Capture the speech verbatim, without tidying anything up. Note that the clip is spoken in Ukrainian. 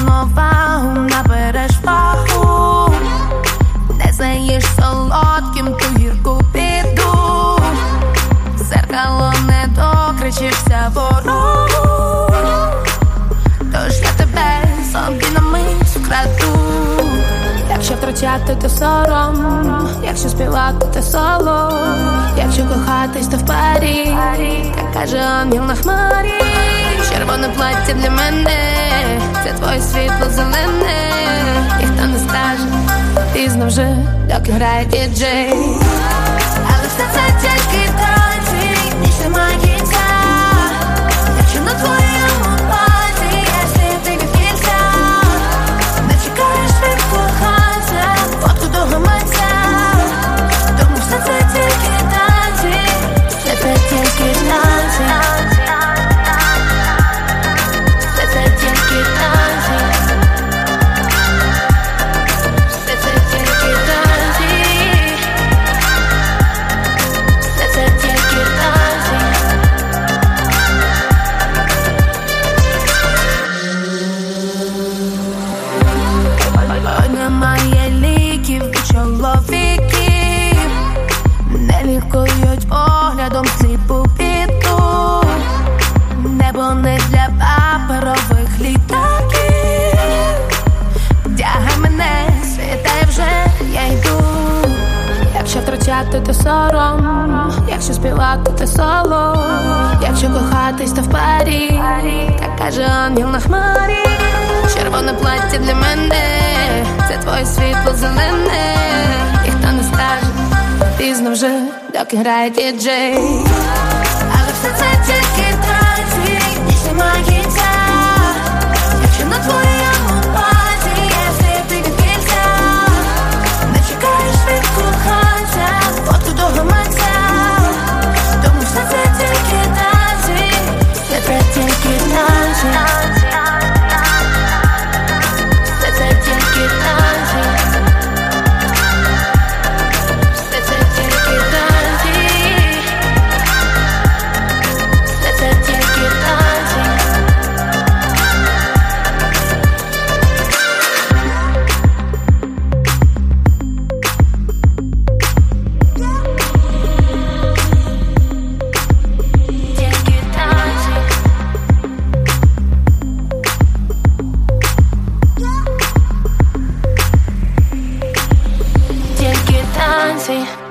нова, набереш вагу, не знаєш солодким ту гірку біду, зеркало не докричишся ворогу, тож я тебе собі на мить вкраду. Якщо втрачати, то сором, якщо співати, то соло, якщо кохатись, то в парі, як каже ангел на хмарі. Червоне плаття для мене, це твоє світло зелене. Ніхто не скаже, пізно вже, доки грає діджей. Але все це тільки танці, ніч немає кінця. Якщо на твоєму пальці є слід від кінця, не чекаєш від коханця, фотку до гаманця. Тому все це тільки танці, все це тільки танці. Немає ліків від чоловіків, не лікують поглядом сліпу біду. Небо не для паперових літаків. Тягай мене, світай вже, я йду. Якщо втрачати, то сором, якщо співати, то соло, якщо кохатись, то в парі, як каже ангел на хмарі. Червоне плаття для мене, це твоє світло зелене. Ніхто не скаже, пізно вже, доки грає діджей. Але все це тільки танці, ніч немає кінця. Якщо на твоєму пальці є слід від кінця, не чекаєш від коханця, фотку до гаманця. Тому все це тільки танці, все це тільки танці. Fancy.